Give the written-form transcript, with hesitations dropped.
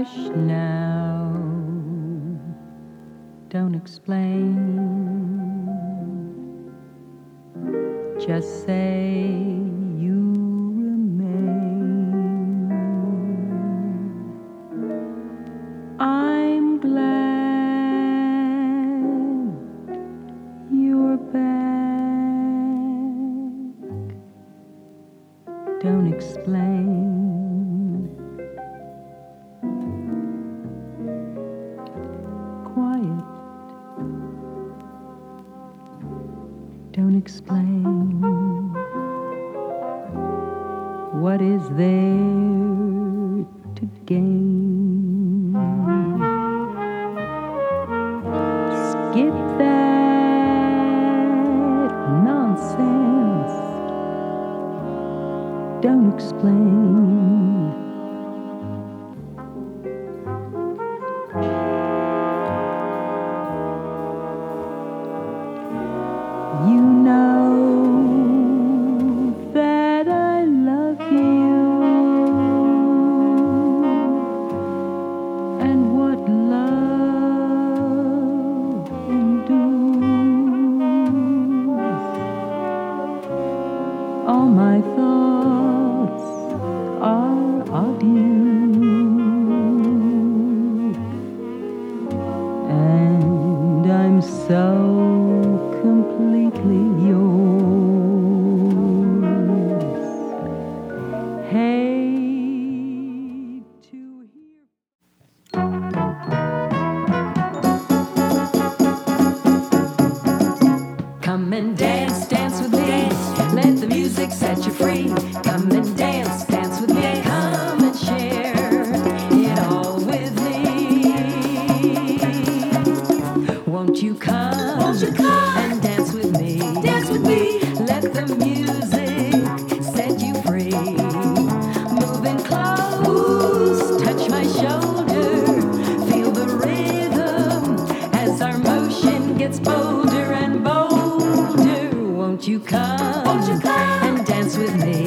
Hush now, don't explain. Just say you remain. I'm glad you're back. Don't explain. Quiet. Don't explain. What is there to gain? Skip that nonsense. Don't explain. You know that I love you, and what love endures. All my thoughts are of you, and I'm so completely yours. Hate to hear. Come and dance, dance with me. Let the music set you free. Come and dance, dance with me. Come and share it all with me. Won't you come? Won't you come and dance with me? Dance with me. Let the music set you free. Moving close, touch my shoulder. Feel the rhythm as our motion gets bolder and bolder. Won't you come? Won't you come and dance with me?